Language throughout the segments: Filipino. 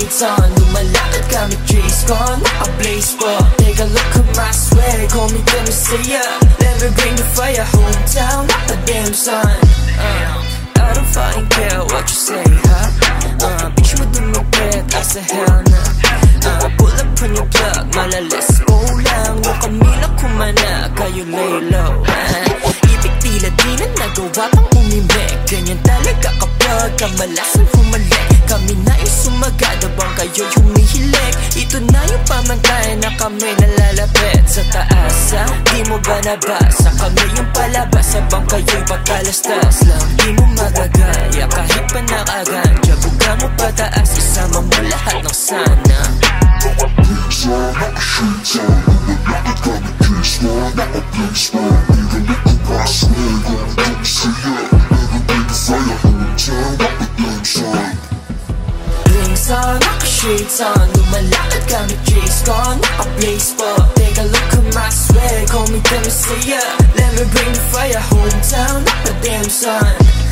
shades on, lumalakad gamit J's ko, naka-blaze po. Take a look at my swag, call me the Messiah. Let me bring the fire, hometown, not the damn sun. I don't fucking care what you say, huh? Bitch, you do me bad, I say hell nah. Pull up on your plug, mala let's go lang. Huwag kamila kumana, kayo lay low. Ibig tila di na nagawa pang umimik. Ganyan talaga kapag kamalasan humalik. Kami na yung sumagad habang kayo'y humihilik. Ito na yung pamantayan na kami nalalapit sa taas, ha? Di mo ba nabasa? Kami yung palabas habang kayo'y patalastas lang. Di mo magagaya kahit pa nakaganja. Buga mo pataas, isama mo lahat ng sana. Shades on, lumalakad gamit J's ko, naka-blaze po. Even if you pass me, gonna do me say yeah. Never bring the fire, hometown, not the damn sun. Blinks on, naka-shades on, lumalakad gamit J's ko, naka-blaze po. Take a look at my swag, call me the Messiah. Let me bring the fire, hometown, not the damn sun.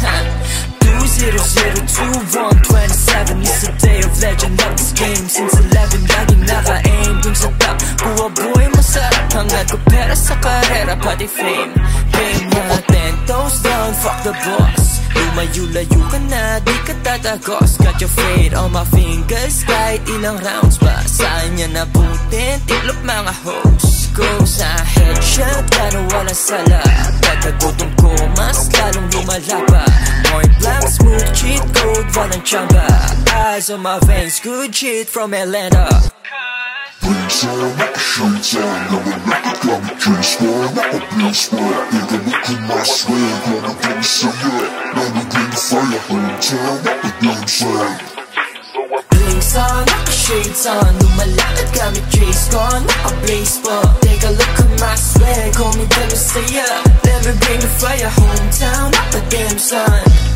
2002-127 is the day of legend of this game. Since 11, laging naka-aim dun sa top. Buhay masarap, hangad ko pera sa karera, pati fame. Game natin, toes down, fuck the boss. Lumayo-layo ka na, di ka tatagos. Got your fate on my fingers, kahit ilang rounds ba. Saan niya nabutin, tiklop mga hoes. Go sa headshot, gano'n walang sala. Pagkagutom ko, mas lalong lumalapa. Point blank, smooth cheat code, walang chamba. Eyes on my veins, good shit from Atlanta. Blinks on, naka-shades on, lumalakad gamit J's ko, naka-blaze po. Take a look at my swag, gonna do me say yeah. Let me bring the fire, hometown, not the damn sun. Blinks on, naka-shades on, lumalakad gamit J's ko, naka-blaze po. Take a look at my swag, call me the Messiah. Let me bring the fire, hometown, not the damn sun.